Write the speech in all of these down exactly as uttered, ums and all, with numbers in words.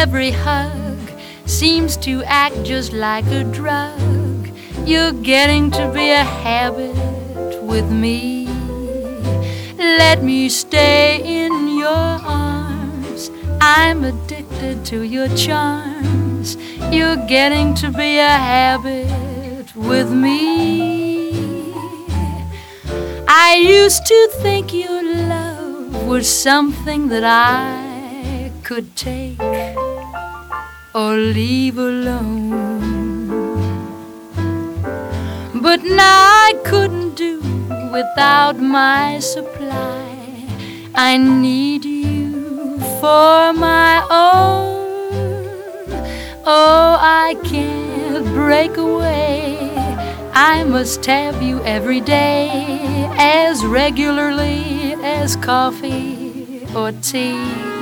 every hug seems to act just like a drug. You're getting to be a habit with me. Let me stay in your arms. I'm addicted to your charms. You're getting to be a habit with me. I used to think your love was something that I could take or leave alone, but now I couldn't do without my supply. I need you for my own. Oh, I can't break away. I must have you every day, as regularly as coffee or tea.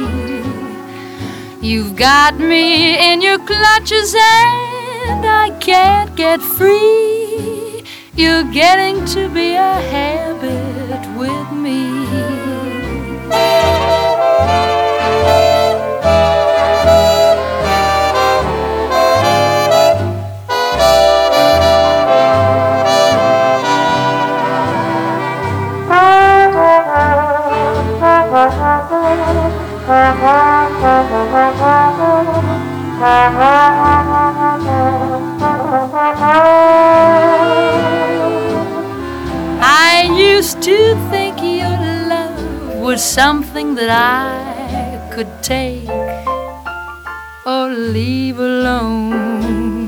You've got me in your clutches and I can't get free. You're getting to be a habit with me. I used to think your love was something that I could take or leave alone,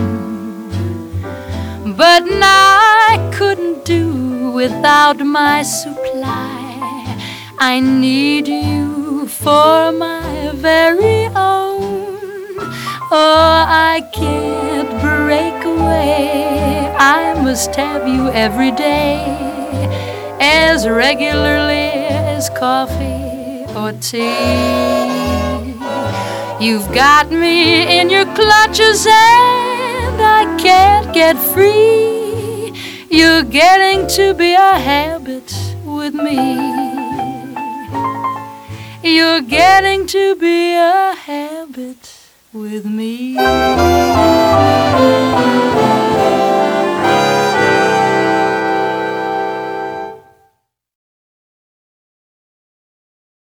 but now I couldn't do without my supply. I need you for my very own. Oh, I can't break away. I must have you every day, as regularly as coffee or tea. You've got me in your clutches and I can't get free. You're getting to be a habit with me. You're getting to be a habit with me.